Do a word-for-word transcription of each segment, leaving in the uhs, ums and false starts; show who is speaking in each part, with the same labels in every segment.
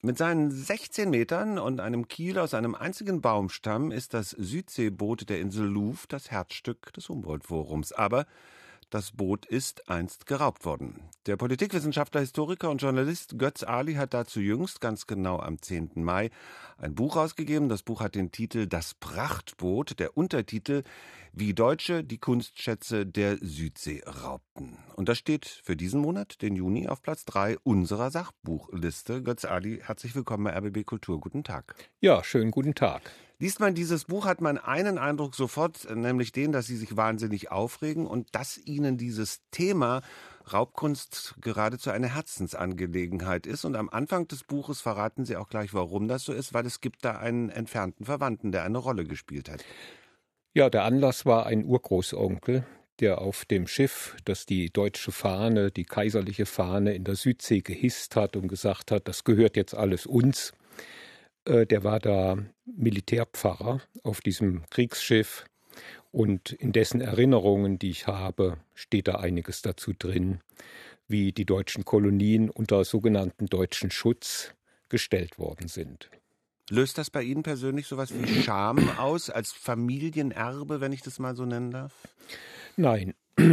Speaker 1: Mit seinen sechzehn Metern und einem Kiel aus einem einzigen Baumstamm ist das Südseeboot der Insel Louvre das Herzstück des Humboldt-Forums. Aber das Boot ist einst geraubt worden. Der Politikwissenschaftler, Historiker und Journalist Götz Ali hat dazu jüngst, ganz genau am zehnten Mai, ein Buch rausgegeben. Das Buch hat den Titel »Das Prachtboot«, der Untertitel »Wie Deutsche die Kunstschätze der Südsee raubten«. Und das steht für diesen Monat, den Juni, auf Platz drei unserer Sachbuchliste. Götz Ali, herzlich willkommen bei R B B Kultur. Guten Tag.
Speaker 2: Ja, schönen guten Tag.
Speaker 1: Liest man dieses Buch, hat man einen Eindruck sofort, nämlich den, dass Sie sich wahnsinnig aufregen und dass Ihnen dieses Thema Raubkunst geradezu eine Herzensangelegenheit ist. Und am Anfang des Buches verraten Sie auch gleich, warum das so ist, weil es gibt da einen entfernten Verwandten, der eine Rolle gespielt hat.
Speaker 2: Ja, der Anlass war ein Urgroßonkel, der auf dem Schiff, das die deutsche Fahne, die kaiserliche Fahne in der Südsee gehisst hat und gesagt hat, das gehört jetzt alles uns. Der war da Militärpfarrer auf diesem Kriegsschiff und in dessen Erinnerungen, die ich habe, steht da einiges dazu drin, wie die deutschen Kolonien unter sogenannten deutschen Schutz gestellt worden sind.
Speaker 1: Löst das bei Ihnen persönlich sowas wie Scham aus, als Familienerbe, wenn ich das mal so nennen darf?
Speaker 2: Nein,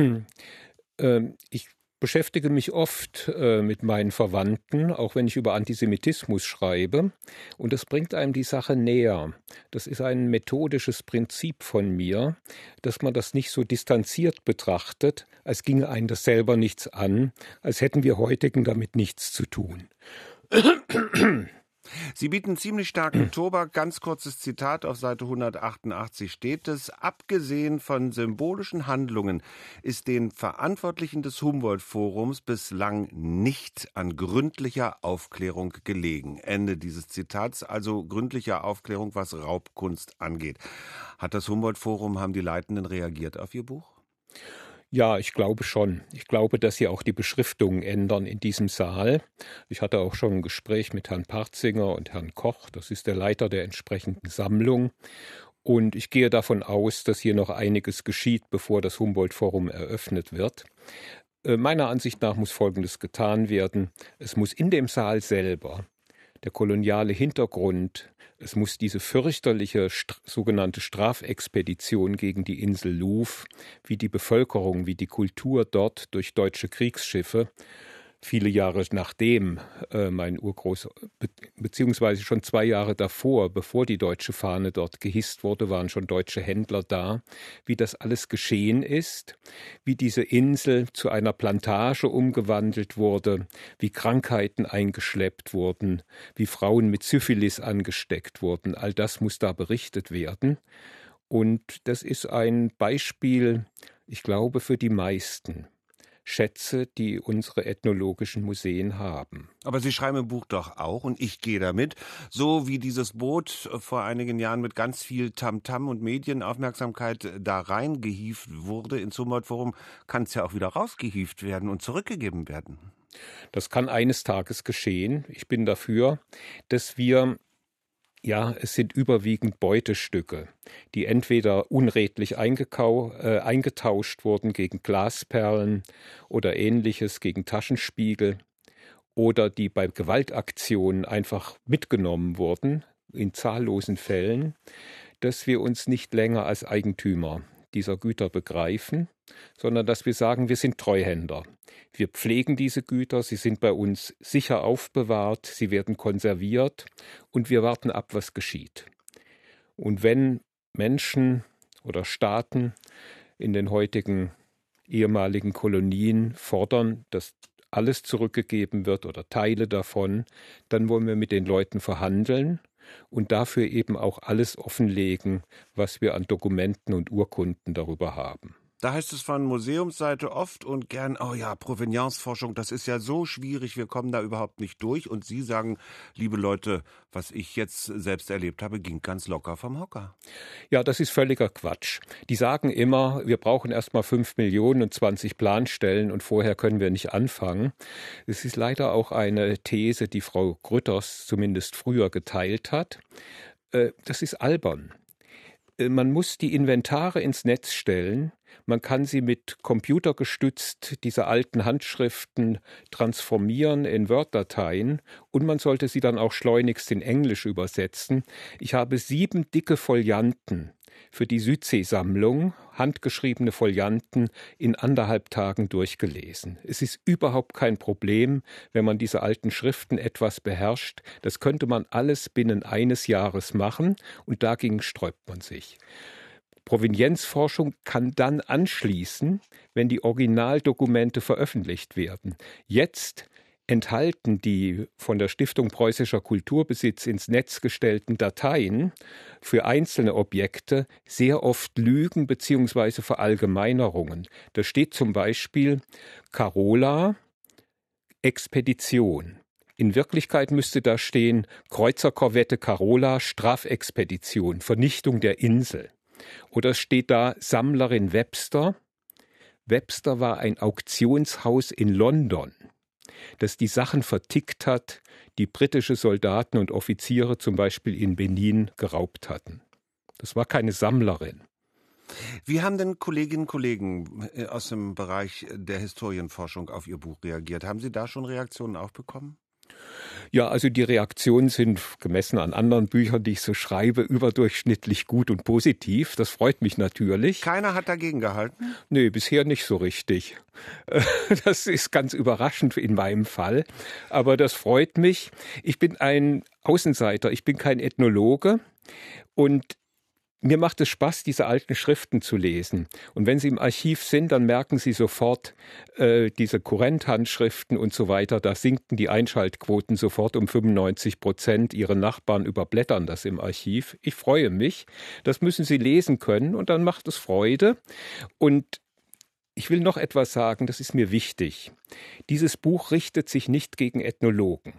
Speaker 2: ich beschäftige mich oft äh, mit meinen Verwandten, auch wenn ich über Antisemitismus schreibe. Und das bringt einem die Sache näher. Das ist ein methodisches Prinzip von mir, dass man das nicht so distanziert betrachtet, als ginge einen das selber nichts an, als hätten wir Heutigen damit nichts zu tun.
Speaker 1: Sie bieten ziemlich starken Tobak. Ganz kurzes Zitat auf Seite hundertachtundachtzig steht es: Abgesehen von symbolischen Handlungen ist den Verantwortlichen des Humboldt-Forums bislang nicht an gründlicher Aufklärung gelegen. Ende dieses Zitats, also gründlicher Aufklärung, was Raubkunst angeht. Hat das Humboldt-Forum, haben die Leitenden reagiert auf Ihr Buch?
Speaker 2: Ja, ich glaube schon. Ich glaube, dass sie auch die Beschriftungen ändern in diesem Saal. Ich hatte auch schon ein Gespräch mit Herrn Partzinger und Herrn Koch. Das ist der Leiter der entsprechenden Sammlung. Und ich gehe davon aus, dass hier noch einiges geschieht, bevor das Humboldt-Forum eröffnet wird. Meiner Ansicht nach muss Folgendes getan werden. Es muss in dem Saal selber der koloniale Hintergrund, es muss diese fürchterliche st- sogenannte Strafexpedition gegen die Insel Louvre, wie die Bevölkerung, wie die Kultur dort durch deutsche Kriegsschiffe, viele Jahre nachdem äh, mein Urgroß, be- beziehungsweise schon zwei Jahre davor, bevor die deutsche Fahne dort gehisst wurde, waren schon deutsche Händler da, wie das alles geschehen ist, wie diese Insel zu einer Plantage umgewandelt wurde, wie Krankheiten eingeschleppt wurden, wie Frauen mit Syphilis angesteckt wurden. All das muss da berichtet werden. Und das ist ein Beispiel, ich glaube, für die meisten Schätze, die unsere ethnologischen Museen haben.
Speaker 1: Aber Sie schreiben im Buch doch auch, und ich gehe damit, so wie dieses Boot vor einigen Jahren mit ganz viel Tamtam und Medienaufmerksamkeit da reingehievt wurde ins Humboldt-Forum, kann es ja auch wieder rausgehievt werden und zurückgegeben werden.
Speaker 2: Das kann eines Tages geschehen. Ich bin dafür, dass wir Ja, es sind überwiegend Beutestücke, die entweder unredlich eingekau, äh, eingetauscht wurden gegen Glasperlen oder Ähnliches, gegen Taschenspiegel, oder die bei Gewaltaktionen einfach mitgenommen wurden, in zahllosen Fällen, dass wir uns nicht länger als Eigentümer dieser Güter begreifen, sondern dass wir sagen, wir sind Treuhänder. Wir pflegen diese Güter, sie sind bei uns sicher aufbewahrt, sie werden konserviert und wir warten ab, was geschieht. Und wenn Menschen oder Staaten in den heutigen ehemaligen Kolonien fordern, dass alles zurückgegeben wird oder Teile davon, dann wollen wir mit den Leuten verhandeln und dafür eben auch alles offenlegen, was wir an Dokumenten und Urkunden darüber haben.
Speaker 1: Da heißt es von Museumsseite oft und gern, oh ja, Provenienzforschung, das ist ja so schwierig, wir kommen da überhaupt nicht durch. Und Sie sagen, liebe Leute, was ich jetzt selbst erlebt habe, ging ganz locker vom Hocker.
Speaker 2: Ja, das ist völliger Quatsch. Die sagen immer, wir brauchen erst mal fünf Millionen und zwanzig Planstellen und vorher können wir nicht anfangen. Es ist leider auch eine These, die Frau Grütters zumindest früher geteilt hat. Das ist albern. Man muss die Inventare ins Netz stellen. Man kann sie mit computergestützt, diese alten Handschriften, transformieren in Word-Dateien und man sollte sie dann auch schleunigst in Englisch übersetzen. Ich habe sieben dicke Folianten für die Südsee-Sammlung, handgeschriebene Folianten, in anderthalb Tagen durchgelesen. Es ist überhaupt kein Problem, wenn man diese alten Schriften etwas beherrscht. Das könnte man alles binnen eines Jahres machen und dagegen sträubt man sich. Provenienzforschung kann dann anschließen, wenn die Originaldokumente veröffentlicht werden. Jetzt enthalten die von der Stiftung Preußischer Kulturbesitz ins Netz gestellten Dateien für einzelne Objekte sehr oft Lügen bzw. Verallgemeinerungen. Da steht zum Beispiel Carola, Expedition. In Wirklichkeit müsste da stehen Kreuzerkorvette Carola, Strafexpedition, Vernichtung der Insel. Oder es steht da Sammlerin Webster. Webster war ein Auktionshaus in London, das die Sachen vertickt hat, die britische Soldaten und Offiziere zum Beispiel in Benin geraubt hatten. Das war keine Sammlerin.
Speaker 1: Wie haben denn Kolleginnen und Kollegen aus dem Bereich der Historienforschung auf Ihr Buch reagiert? Haben Sie da schon Reaktionen auch bekommen?
Speaker 2: Ja, also die Reaktionen sind gemessen an anderen Büchern, die ich so schreibe, überdurchschnittlich gut und positiv. Das freut mich natürlich.
Speaker 1: Keiner hat dagegen gehalten?
Speaker 2: Nee, bisher nicht so richtig. Das ist ganz überraschend in meinem Fall. Aber das freut mich. Ich bin ein Außenseiter, ich bin kein Ethnologe und mir macht es Spaß, diese alten Schriften zu lesen. Und wenn sie im Archiv sind, dann merken Sie sofort, äh, diese Kurrent-Handschriften und so weiter, da sinken die Einschaltquoten sofort um fünfundneunzig Prozent. Ihre Nachbarn überblättern das im Archiv. Ich freue mich. Das müssen Sie lesen können und dann macht es Freude. Und ich will noch etwas sagen, das ist mir wichtig. Dieses Buch richtet sich nicht gegen Ethnologen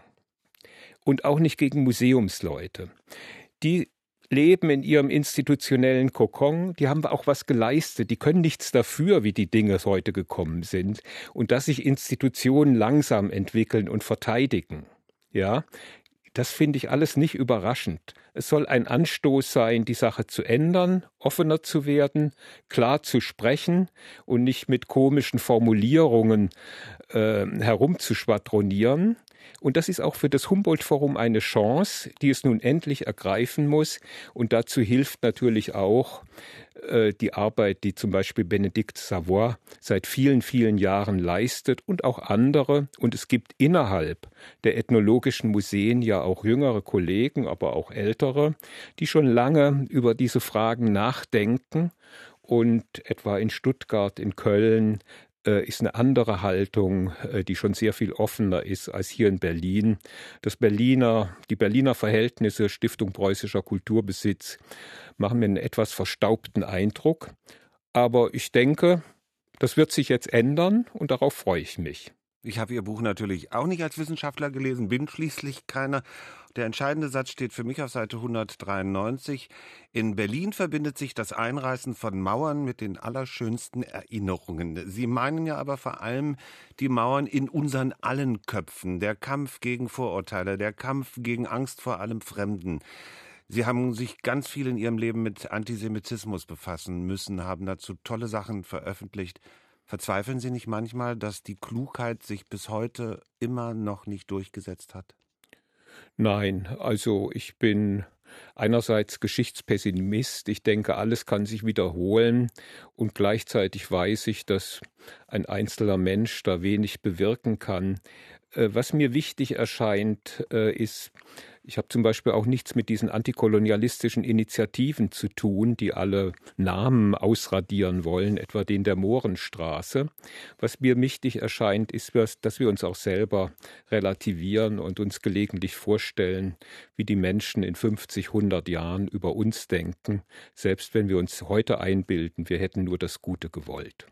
Speaker 2: und auch nicht gegen Museumsleute. Die leben in ihrem institutionellen Kokon, die haben auch was geleistet, die können nichts dafür, wie die Dinge heute gekommen sind und dass sich Institutionen langsam entwickeln und verteidigen. Ja, das finde ich alles nicht überraschend. Es soll ein Anstoß sein, die Sache zu ändern, offener zu werden, klar zu sprechen und nicht mit komischen Formulierungen äh, herumzuschwadronieren. Und das ist auch für das Humboldt-Forum eine Chance, die es nun endlich ergreifen muss. Und dazu hilft natürlich auch äh, die Arbeit, die zum Beispiel Benedikt Savoy seit vielen, vielen Jahren leistet und auch andere. Und es gibt innerhalb der ethnologischen Museen ja auch jüngere Kollegen, aber auch ältere, die schon lange über diese Fragen nachdenken. Und etwa in Stuttgart, in Köln, ist eine andere Haltung, die schon sehr viel offener ist als hier in Berlin. Das Berliner, die Berliner Verhältnisse, Stiftung Preußischer Kulturbesitz, machen mir einen etwas verstaubten Eindruck. Aber ich denke, das wird sich jetzt ändern und darauf freue ich mich.
Speaker 1: Ich habe Ihr Buch natürlich auch nicht als Wissenschaftler gelesen, bin schließlich keiner. Der entscheidende Satz steht für mich auf Seite hundertdreiundneunzig. In Berlin verbindet sich das Einreißen von Mauern mit den allerschönsten Erinnerungen. Sie meinen ja aber vor allem die Mauern in unseren allen Köpfen. Der Kampf gegen Vorurteile, der Kampf gegen Angst vor allem Fremden. Sie haben sich ganz viel in Ihrem Leben mit Antisemitismus befassen müssen, haben dazu tolle Sachen veröffentlicht. Verzweifeln Sie nicht manchmal, dass die Klugheit sich bis heute immer noch nicht durchgesetzt hat?
Speaker 2: Nein, also ich bin einerseits Geschichtspessimist. Ich denke, alles kann sich wiederholen und gleichzeitig weiß ich, dass ein einzelner Mensch da wenig bewirken kann. Was mir wichtig erscheint, ist, ich habe zum Beispiel auch nichts mit diesen antikolonialistischen Initiativen zu tun, die alle Namen ausradieren wollen, etwa den der Mohrenstraße. Was mir wichtig erscheint, ist, dass wir uns auch selber relativieren und uns gelegentlich vorstellen, wie die Menschen in fünfzig, hundert Jahren über uns denken, selbst wenn wir uns heute einbilden, wir hätten nur das Gute gewollt.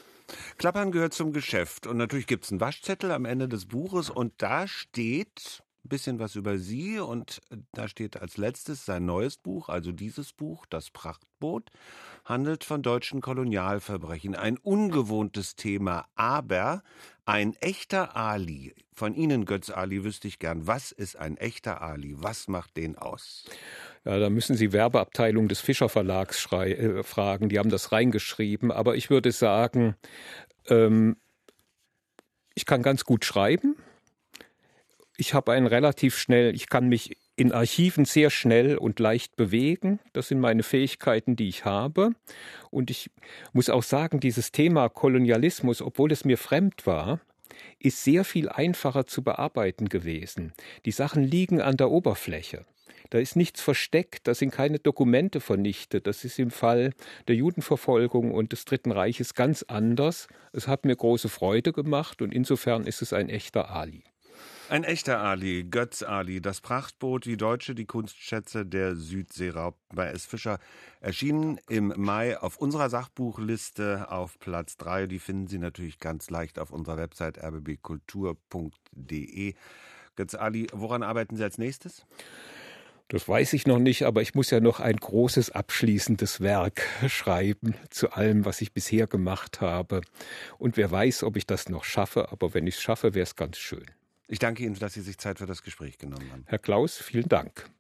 Speaker 1: Klappern gehört zum Geschäft und natürlich gibt es einen Waschzettel am Ende des Buches und da steht ein bisschen was über Sie und da steht als letztes sein neues Buch, also dieses Buch, Das Prachtboot, handelt von deutschen Kolonialverbrechen. Ein ungewohntes Thema, aber ein echter Ali. Von Ihnen, Götz Ali, wüsste ich gern, was ist ein echter Ali? Was macht den aus?
Speaker 2: Ja, da müssen Sie Werbeabteilung des Fischer Verlags schrei- äh, fragen, die haben das reingeschrieben. Aber ich würde sagen, ähm, ich kann ganz gut schreiben. Ich habe einen relativ schnell, ich kann mich in Archiven sehr schnell und leicht bewegen. Das sind meine Fähigkeiten, die ich habe. Und ich muss auch sagen, dieses Thema Kolonialismus, obwohl es mir fremd war, ist sehr viel einfacher zu bearbeiten gewesen. Die Sachen liegen an der Oberfläche. Da ist nichts versteckt, da sind keine Dokumente vernichtet. Das ist im Fall der Judenverfolgung und des Dritten Reiches ganz anders. Es hat mir große Freude gemacht und insofern ist es ein echter Ali.
Speaker 1: Ein echter Ali, Götz Ali, das Prachtboot, wie Deutsche die Kunstschätze der Südsee raubten, bei S. Fischer, erschienen im Mai auf unserer Sachbuchliste auf Platz drei. Die finden Sie natürlich ganz leicht auf unserer Website r b b kultur punkt d e. Götz Ali, woran arbeiten Sie als nächstes?
Speaker 2: Das weiß ich noch nicht, aber ich muss ja noch ein großes abschließendes Werk schreiben zu allem, was ich bisher gemacht habe. Und wer weiß, ob ich das noch schaffe, aber wenn ich es schaffe, wäre es ganz schön.
Speaker 1: Ich danke Ihnen, dass Sie sich Zeit für das Gespräch genommen haben.
Speaker 2: Herr Klaus, vielen Dank.